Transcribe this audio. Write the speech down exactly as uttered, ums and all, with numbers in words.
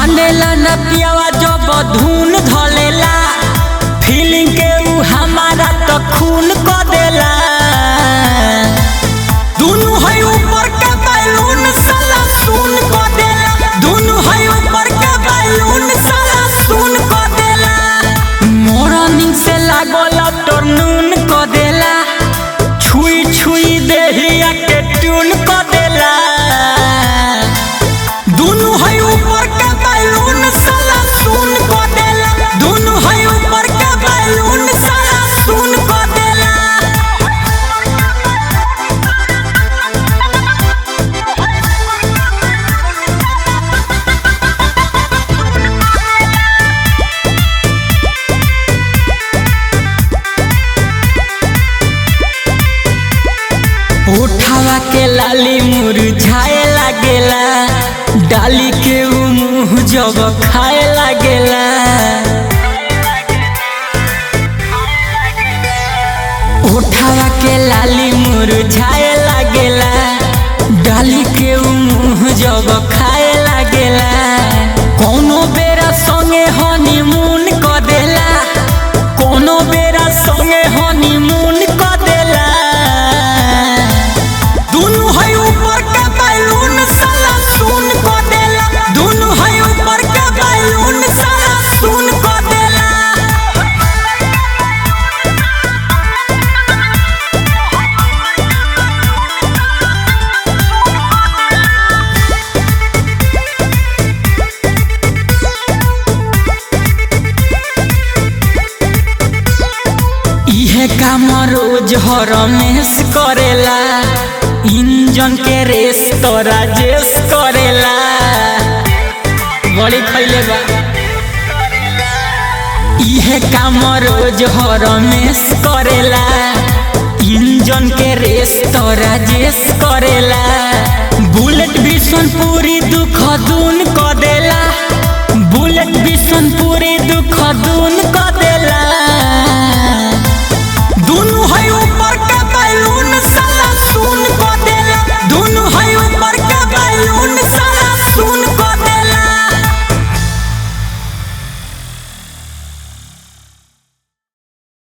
मानेला न पियावा जब धुन धलेला फीलिंग के उ हमारा तो खून क देला। दुनु है ऊपर के बैलून साला सुन क देला। दुनु है ऊपर के बैलून साला सुन क देला। मॉर्निंग से लागल आफ्टरनून क देला। छुई छुई देहिया के ट्यून क देला। दुनु है ऊपर के बैलून साला सुन क देला। दुनु है ऊपर के बैलून साला सुन क देला। उठावा के लाली मुरझाए लागेला। डाली के उ मुँह जब खाए लागेला। उठावा के लाली मुरझाए लागेला। डाली के उ मुँह जब खाए लागेला। कोनो बेरा संगे हनीमून क देला। कोनो बेरा संगे हनीमून क देला। दुनु है ऊपर के बैलून साला सुन क देला। दुनु है ऊपर के बैलून साला सुन क देला। इहे काम रोज हरमेश करेला। इंजन के रेस तो राजेश करेला। बड़ी खैले बा। इहे काम रोज हरमेश करेला। इंजन के रेस तो राजेश करेला। बुलेट भीषण पूरी दुख दून क देला। बुलेट भीषण पूरी दुख दून क